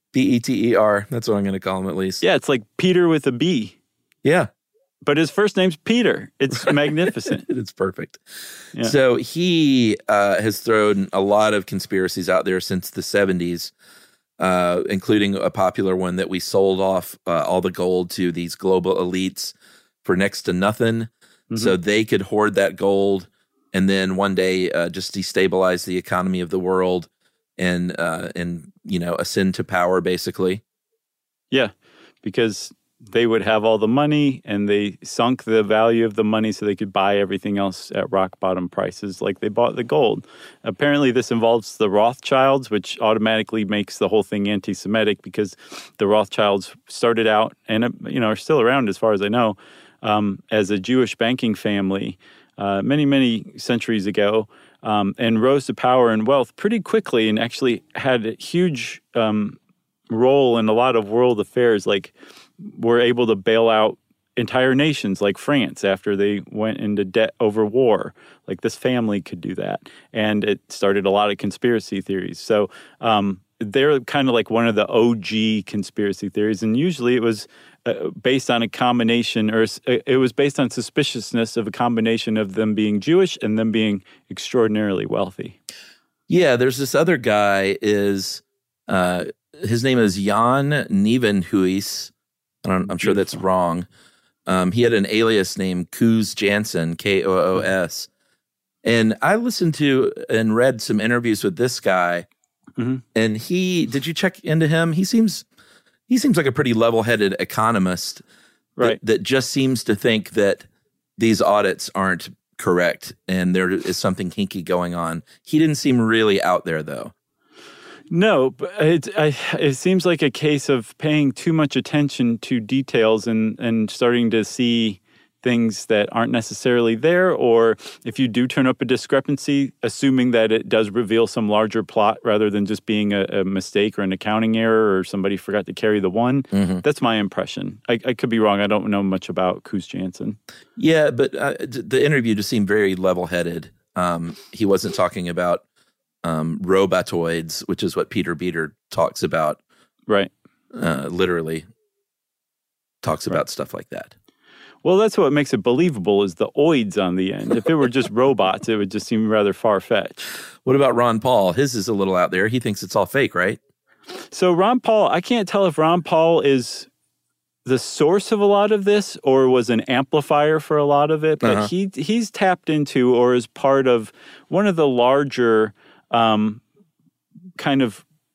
Beter. That's what I'm going to call him at least. Yeah, it's like Peter with a B. Yeah. But his first name's Peter. It's magnificent. It's perfect. Yeah. So he has thrown a lot of conspiracies out there since the 70s, including a popular one that we sold off all the gold to these global elites for next to nothing, so they could hoard that gold and then one day just destabilize the economy of the world and ascend to power, basically. Yeah, because they would have all the money, and they sunk the value of the money so they could buy everything else at rock bottom prices like they bought the gold. Apparently this involves the Rothschilds, which automatically makes the whole thing anti-Semitic, because the Rothschilds started out and are still around as far as I know as a Jewish banking family many, many centuries ago, and rose to power and wealth pretty quickly, and actually had a huge role in a lot of world affairs, like were able to bail out entire nations like France after they went into debt over war. Like this family could do that. And it started a lot of conspiracy theories. So they're kind of like one of the OG conspiracy theories. And usually it was based on a combination, or it was based on suspiciousness of a combination of them being Jewish and them being extraordinarily wealthy. Yeah, there's this other guy his name is Jan Nieuwenhuis. I'm sure that's wrong. He had an alias named Koos Jansen, Koos. And I listened to and read some interviews with this guy. And did you check into him? He seems like a pretty level-headed economist, right? That just seems to think that these audits aren't correct and there is something hinky going on. He didn't seem really out there, though. No, but it seems like a case of paying too much attention to details and starting to see things that aren't necessarily there, or if you do turn up a discrepancy, assuming that it does reveal some larger plot rather than just being a mistake or an accounting error or somebody forgot to carry the one. That's my impression. I could be wrong. I don't know much about Koos Jansen. Yeah, but the interview just seemed very level-headed. He wasn't talking about robotoids, which is what Peter Beater talks about. Right. Literally talks about stuff like that. Well, that's what makes it believable, is the oids on the end. If it were just robots, it would just seem rather far-fetched. What about Ron Paul? His is a little out there. He thinks it's all fake, right? So Ron Paul, I can't tell if Ron Paul is the source of a lot of this or was an amplifier for a lot of it, but he's tapped into or is part of one of the larger kind of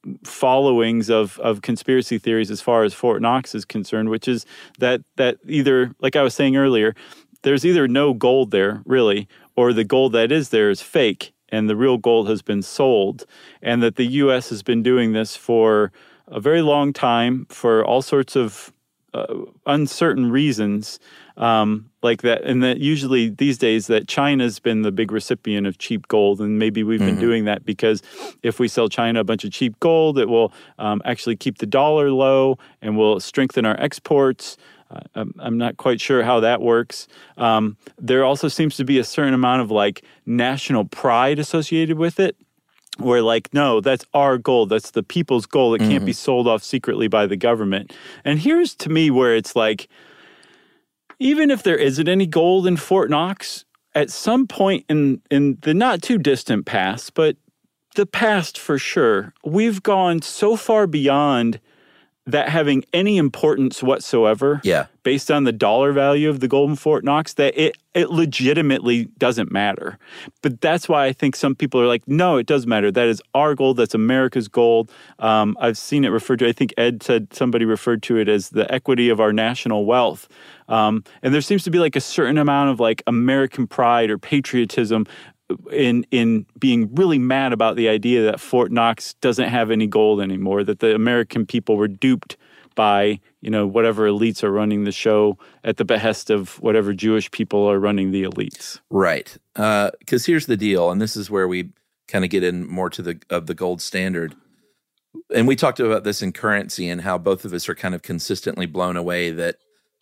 followings of conspiracy theories as far as Fort Knox is concerned, which is that either, like I was saying earlier, there's either no gold there, really, or the gold that is there is fake, and the real gold has been sold, and that the U.S. has been doing this for a very long time for all sorts of uncertain reasons, like that, and that usually these days that China's been the big recipient of cheap gold, and maybe we've been doing that because if we sell China a bunch of cheap gold, it will actually keep the dollar low and will strengthen our exports. I'm not quite sure how that works. There also seems to be a certain amount of like national pride associated with it, where like, no, that's our gold. That's the people's gold. It can't be sold off secretly by the government. And here's to me where it's like, even if there isn't any gold in Fort Knox, at some point in the not too distant past, but the past for sure, we've gone so far beyond that having any importance whatsoever, based on the dollar value of the gold in Fort Knox, that it legitimately doesn't matter. But that's why I think some people are like, no, it does matter. That is our gold. That's America's gold. I've seen it referred to, I think Ed said somebody referred to it as the equity of our national wealth. And there seems to be like a certain amount of like American pride or patriotism in being really mad about the idea that Fort Knox doesn't have any gold anymore, that the American people were duped by, whatever elites are running the show at the behest of whatever Jewish people are running the elites. Right. Because here's the deal, and this is where we kind of get in more to the gold standard. And we talked about this in currency and how both of us are kind of consistently blown away that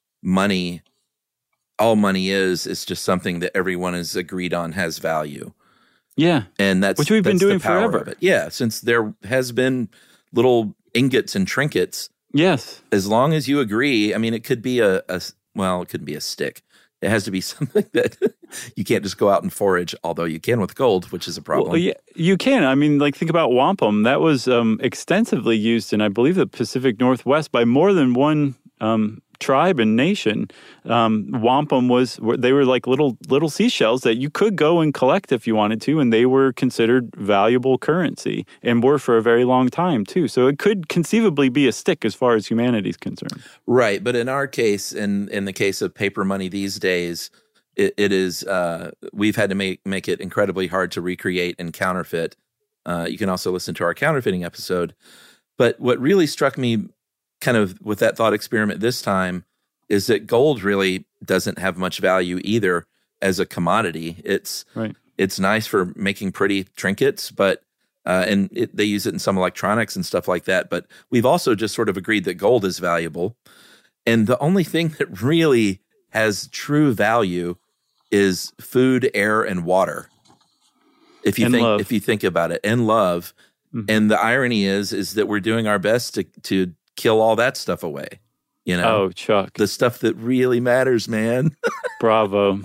all money is just something that everyone has agreed on has value. Yeah. And that's which we've been doing forever. Yeah, since there has been little ingots and trinkets. Yes. As long as you agree, I mean, it could be it couldn't be a stick. It has to be something that you can't just go out and forage, although you can with gold, which is a problem. Well, yeah, you can. I mean, like, think about wampum. That was extensively used in, I believe, the Pacific Northwest by more than one tribe and nation. Wampum they were like little seashells that you could go and collect if you wanted to, and they were considered valuable currency and were for a very long time too. So it could conceivably be a stick as far as humanity's concerned. Right, but in our case, in the case of paper money these days, it is we've had to make it incredibly hard to recreate and counterfeit. You can also listen to our counterfeiting episode. But what really struck me kind of with that thought experiment this time is that gold really doesn't have much value either as a commodity. It's nice for making pretty trinkets, but they use it in some electronics and stuff like that. But we've also just sort of agreed that gold is valuable. And the only thing that really has true value is food, air, and water. If you think about it, and love. Mm-hmm. And the irony is that we're doing our best to kill all that stuff away. Oh, Chuck. The stuff that really matters, man. Bravo.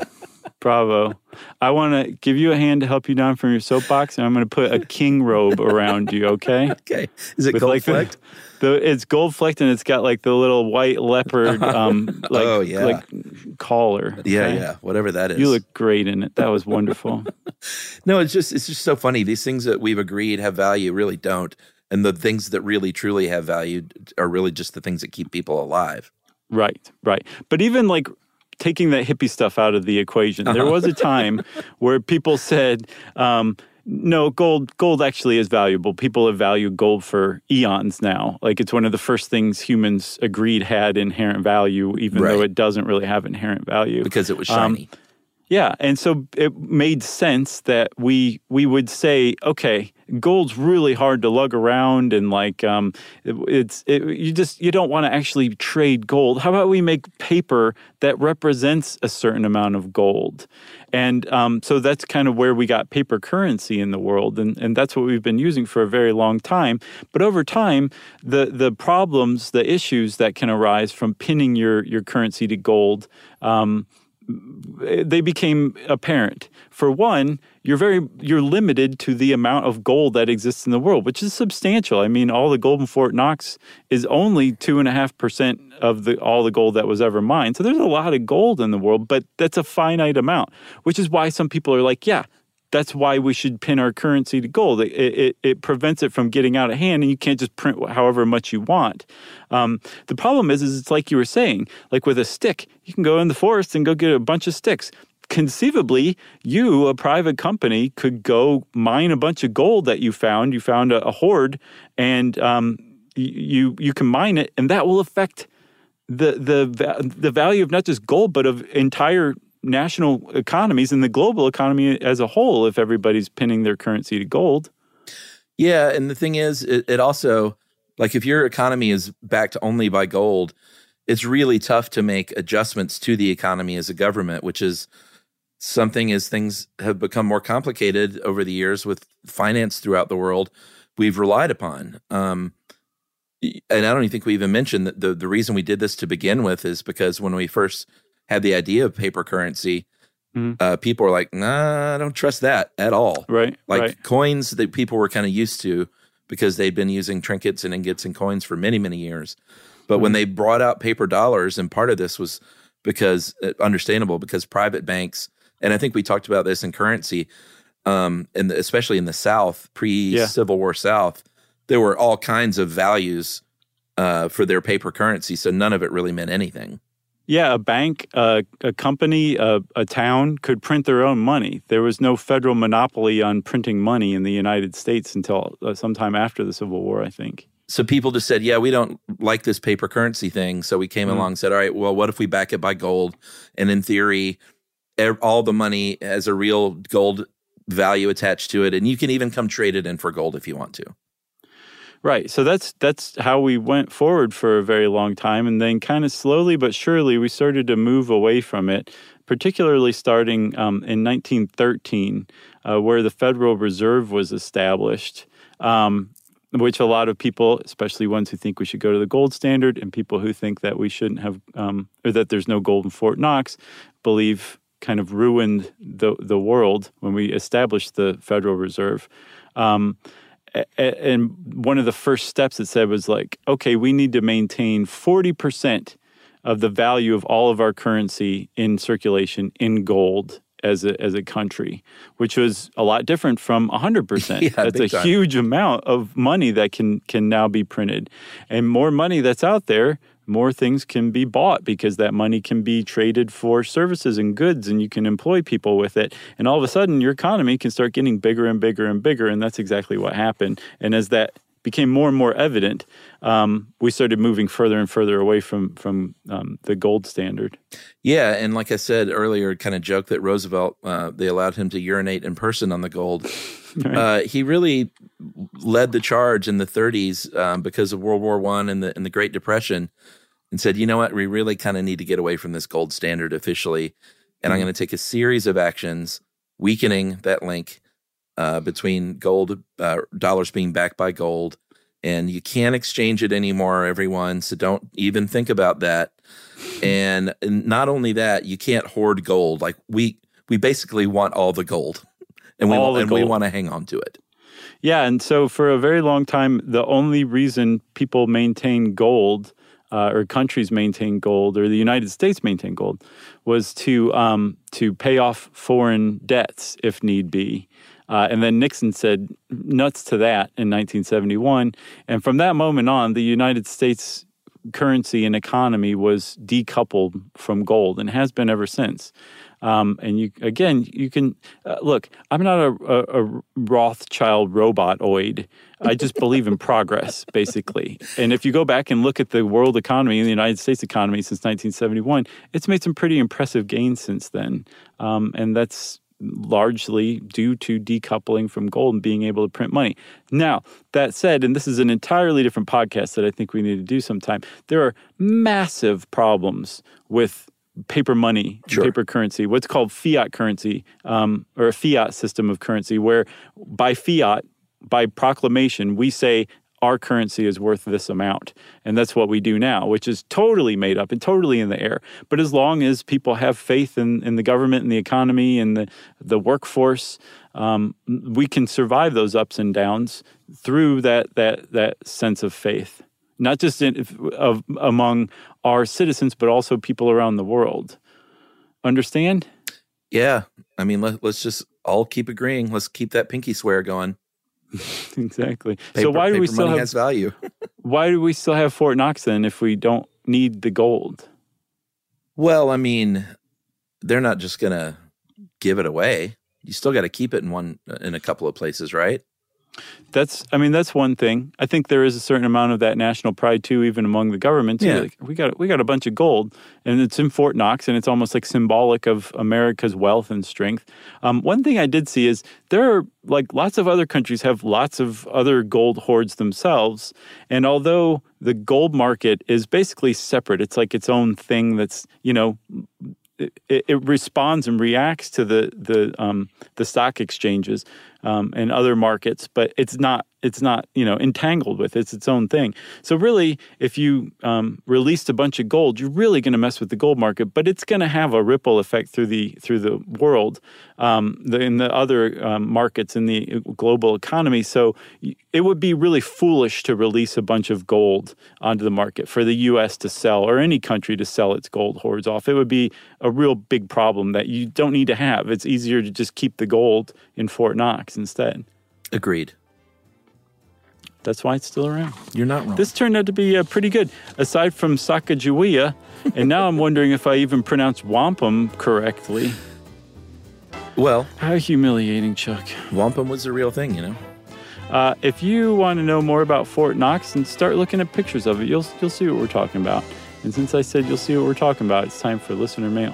I want to give you a hand to help you down from your soapbox, and I'm going to put a king robe around you, okay? Okay. Is it gold flecked? It's gold flecked, and it's got like the little white leopard like collar. Okay? Yeah, whatever that is. You look great in it. That was wonderful. No, it's just so funny. These things that we've agreed have value really don't. And the things that really, truly have value are really just the things that keep people alive. Right. But even like taking that hippie stuff out of the equation, there was a time where people said, no, gold actually is valuable. People have valued gold for eons now. Like it's one of the first things humans agreed had inherent value, even though it doesn't really have inherent value. Because it was shiny. Yeah, and so it made sense that we would say, okay, gold's really hard to lug around, and like you don't want to actually trade gold. How about we make paper that represents a certain amount of gold? And so that's kind of where we got paper currency in the world, and that's what we've been using for a very long time. But over time, the problems, the issues that can arise from pinning your currency to gold, they became apparent. For one, you're limited to the amount of gold that exists in the world, which is substantial. I mean, all the gold in Fort Knox is only 2.5% of all the gold that was ever mined. So there's a lot of gold in the world, but that's a finite amount, which is why some people are like, yeah, that's why we should pin our currency to gold. It prevents it from getting out of hand, and you can't just print however much you want. The problem is it's like you were saying, like with a stick, you can go in the forest and go get a bunch of sticks. Conceivably, you, a private company, could go mine a bunch of gold that you found. You found a hoard, and you can mine it, and that will affect the value of not just gold, but of entire national economies and the global economy as a whole if everybody's pinning their currency to gold. Yeah, and the thing is, it also, like if your economy is backed only by gold, it's really tough to make adjustments to the economy as a government, which is something as things have become more complicated over the years with finance throughout the world, we've relied upon. And I don't even think we even mentioned that the reason we did this to begin with is because when we first had the idea of paper currency, people were like, nah, I don't trust that at all. Right. Like coins that people were kind of used to because they'd been using trinkets and ingots and coins for many, many years. But when they brought out paper dollars, and part of this was because, understandable, because private banks, and I think we talked about this in currency, and especially in the South, pre-Civil War South, there were all kinds of values for their paper currency, so none of it really meant anything. Yeah, a bank, a company, a town could print their own money. There was no federal monopoly on printing money in the United States until sometime after the Civil War, I think. So people just said, yeah, we don't like this paper currency thing. So we came along and said, all right, well, what if we back it by gold? And in theory, all the money has a real gold value attached to it. And you can even come trade it in for gold if you want to. Right. So that's how we went forward for a very long time. And then kind of slowly but surely, we started to move away from it, particularly starting in 1913, where the Federal Reserve was established, which a lot of people, especially ones who think we should go to the gold standard and people who think that we shouldn't have, or that there's no gold in Fort Knox, believe kind of ruined the world when we established the Federal Reserve. And one of the first steps it said was like, okay, we need to maintain 40% of the value of all of our currency in circulation in gold as a country, which was a lot different from 100%. Yeah, that's a huge amount of money that can now be printed. And more money that's out there, more things can be bought because that money can be traded for services and goods, and you can employ people with it. And all of a sudden, your economy can start getting bigger and bigger and bigger, and that's exactly what happened. And as that became more and more evident, we started moving further and further away from the gold standard. Yeah, and like I said earlier, kind of joke that Roosevelt, they allowed him to urinate in person on the gold. Right. He really led the charge in the 30s because of World War I and the Great Depression, and said, you know what, we really kind of need to get away from this gold standard officially, and I'm going to take a series of actions weakening that link between gold, dollars being backed by gold, and you can't exchange it anymore, everyone, so don't even think about that. And not only that, you can't hoard gold. Like we basically want all the gold, and we want to hang on to it. Yeah, and so for a very long time, the only reason people maintain gold or countries maintain gold, or the United States maintain gold, was to pay off foreign debts if need be. And then Nixon said nuts to that in 1971. And from that moment on, the United States currency and economy was decoupled from gold and has been ever since. And you can look, I'm not a Rothschild robot-oid. I just believe in progress, basically. And if you go back and look at the world economy and the United States economy since 1971, it's made some pretty impressive gains since then. And that's largely due to decoupling from gold and being able to print money. Now, that said, and this is an entirely different podcast that I think we need to do sometime, there are massive problems with paper money, paper currency, what's called fiat currency, or a fiat system of currency, where by fiat, by proclamation, we say our currency is worth this amount. And that's what we do now, which is totally made up and totally in the air. But as long as people have faith in the government and the economy and the workforce, we can survive those ups and downs through that sense of faith. Not just among our citizens, but also people around the world. Understand? Yeah. I mean, let's just all keep agreeing. Let's keep that pinky swear going. Exactly. Paper, so why do we paper still money have has value? why do we still have Fort Knox then if we don't need the gold? Well, I mean, they're not just going to give it away. You still got to keep it in a couple of places, right? That's one thing. I think there is a certain amount of that national pride too, even among the government. Too. Yeah. Like, we got a bunch of gold, and it's in Fort Knox, and it's almost like symbolic of America's wealth and strength. One thing I did see is there are like lots of other countries have lots of other gold hoards themselves, and although the gold market is basically separate, it's like its own thing. That's it responds and reacts to the stock exchanges and other markets, but it's not entangled with it. It's its own thing. So really, if you released a bunch of gold, you're really going to mess with the gold market, but it's going to have a ripple effect through the world, in the other markets in the global economy. So it would be really foolish to release a bunch of gold onto the market for the U.S. to sell or any country to sell its gold hoards off. It would be a real big problem that you don't need to have. It's easier to just keep the gold in Fort Knox instead. Agreed. That's why it's still around. You're not wrong. This turned out to be pretty good, aside from Sacagawea. And now I'm wondering if I even pronounced wampum correctly. Well, how humiliating, Chuck. Wampum was the real thing, If you want to know more about Fort Knox and start looking at pictures of it, you'll see what we're talking about. And since I said you'll see what we're talking about, it's time for listener mail.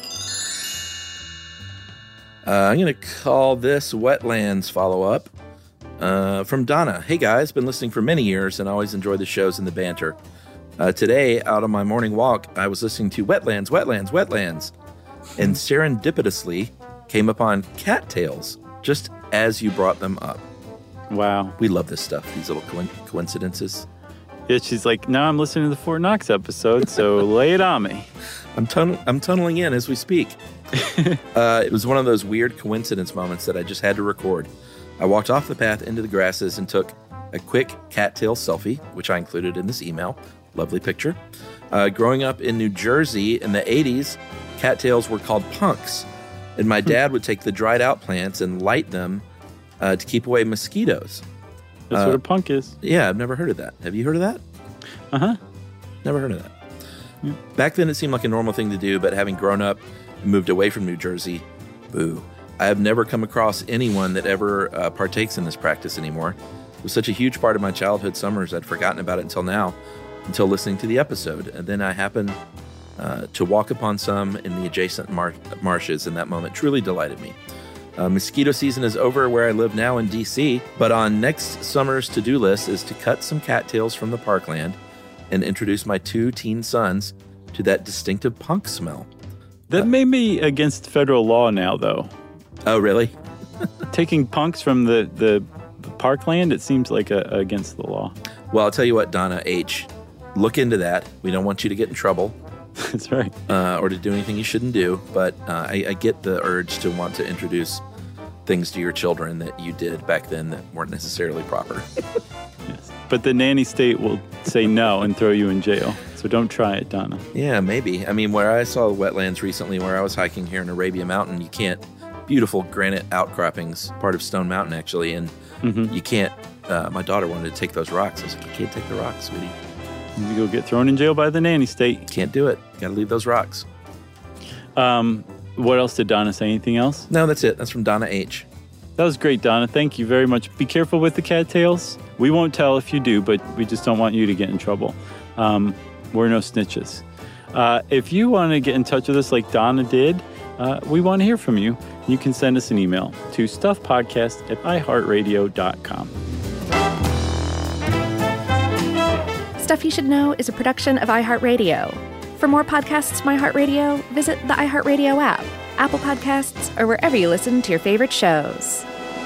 I'm going to call this Wetlands follow-up from Donna. Hey, guys, been listening for many years and always enjoy the shows and the banter. Today, out on my morning walk, I was listening to Wetlands, and serendipitously came upon cattails just as you brought them up. Wow. We love this stuff, these little coincidences. Yeah, she's like, now I'm listening to the Fort Knox episode, so lay it on me. I'm tunneling in as we speak. It was one of those weird coincidence moments that I just had to record. I walked off the path into the grasses and took a quick cattail selfie, which I included in this email. Lovely picture. Growing up in New Jersey in the 80s, cattails were called punks. And my dad would take the dried out plants and light them to keep away mosquitoes. That's what a punk is. Yeah, I've never heard of that. Have you heard of that? Uh-huh. Never heard of that. Yeah. Back then, it seemed like a normal thing to do, but having grown up and moved away from New Jersey, boo. I have never come across anyone that ever partakes in this practice anymore. It was such a huge part of my childhood summers, I'd forgotten about it until now, until listening to the episode. And then I happened to walk upon some in the adjacent marshes, and that moment truly delighted me. Mosquito season is over where I live now in D.C., but on next summer's to-do list is to cut some cattails from the parkland and introduce my 2 teen sons to that distinctive punk smell. That may be against federal law now, though. Oh, really? Taking punks from the parkland, it seems like against the law. Well, I'll tell you what, Donna H., look into that. We don't want you to get in trouble. That's right. Or to do anything you shouldn't do. But I get the urge to want to introduce things to your children that you did back then that weren't necessarily proper. Yes. But the nanny state will say no and throw you in jail. So don't try it, Donna. Yeah, maybe. I mean, where I saw wetlands recently, where I was hiking here in Arabia Mountain, you can't, beautiful granite outcroppings, part of Stone Mountain, actually, and you can't, my daughter wanted to take those rocks. I was like, you can't take the rocks, sweetie. You'll get thrown in jail by the nanny state. Can't do it. Got to leave those rocks. What else did Donna say? Anything else? No, that's it. That's from Donna H. That was great, Donna. Thank you very much. Be careful with the cattails. We won't tell if you do, but we just don't want you to get in trouble. We're no snitches. If you want to get in touch with us like Donna did, we want to hear from you. You can send us an email to stuffpodcast@iheartradio.com. Stuff You Should Know is a production of iHeartRadio. For more podcasts from iHeartRadio, visit the iHeartRadio app, Apple Podcasts, or wherever you listen to your favorite shows.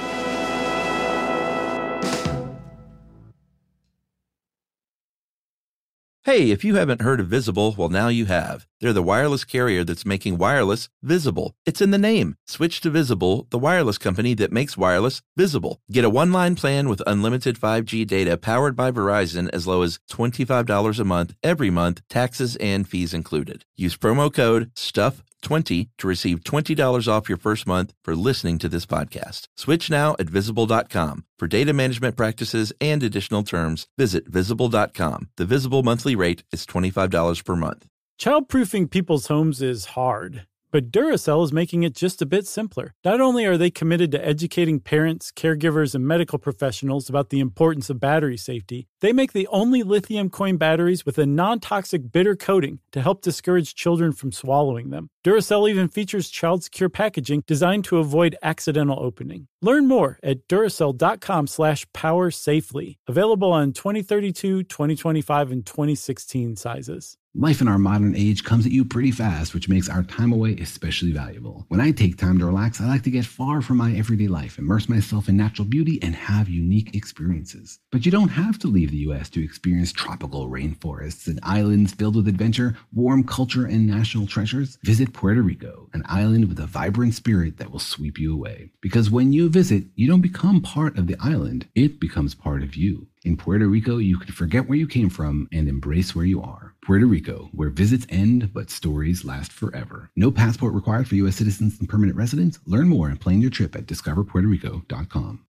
Hey, if you haven't heard of Visible, well, now you have. They're the wireless carrier that's making wireless visible. It's in the name. Switch to Visible, the wireless company that makes wireless visible. Get a one-line plan with unlimited 5G data powered by Verizon as low as $25 a month every month, taxes and fees included. Use promo code STUFF 20 to receive $20 off your first month for listening to this podcast. Switch now at Visible.com. For data management practices and additional terms, visit Visible.com. The Visible monthly rate is $25 per month. Childproofing people's homes is hard, but Duracell is making it just a bit simpler. Not only are they committed to educating parents, caregivers, and medical professionals about the importance of battery safety, they make the only lithium coin batteries with a non-toxic bitter coating to help discourage children from swallowing them. Duracell even features child-secure packaging designed to avoid accidental opening. Learn more at Duracell.com/powersafely. Available on 2032, 2025, and 2016 sizes. Life in our modern age comes at you pretty fast, which makes our time away especially valuable. When I take time to relax, I like to get far from my everyday life, immerse myself in natural beauty, and have unique experiences. But you don't have to leave the U.S. to experience tropical rainforests and islands filled with adventure, warm culture, and national treasures. Visit Puerto Rico, an island with a vibrant spirit that will sweep you away. Because when you visit, you don't become part of the island, it becomes part of you. In Puerto Rico, you can forget where you came from and embrace where you are. Puerto Rico, where visits end but stories last forever. No passport required for U.S. citizens and permanent residents. Learn more and plan your trip at discoverpuertorico.com.